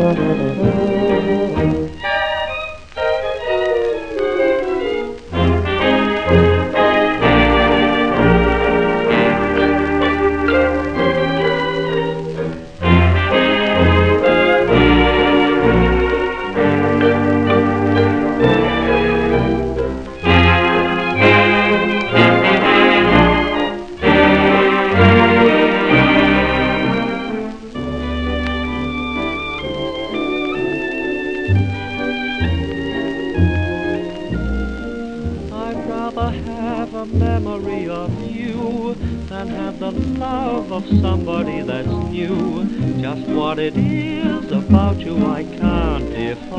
Have a memory of you than have the love of somebody that's new. Just what it is about you I can't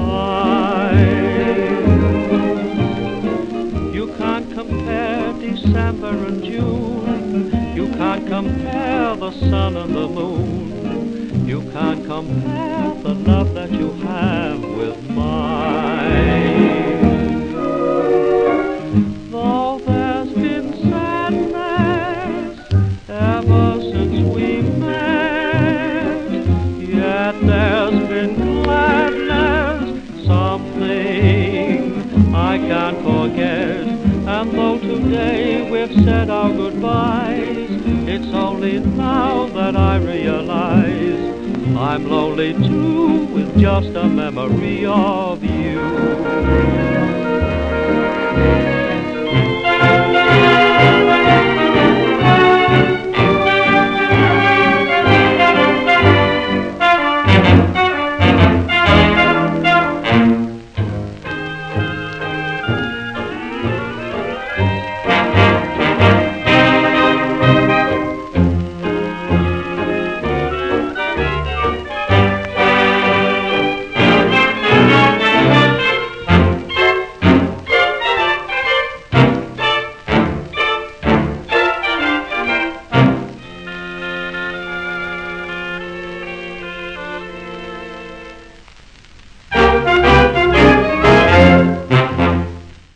define. You can't compare December and June. You can't compare the sun and the moon. You can't compare the love that you have with mine. There's been gladness, something I can't forget. And though today we've said our goodbyes, it's only now that I realize I'm lonely too, with just a memory of you.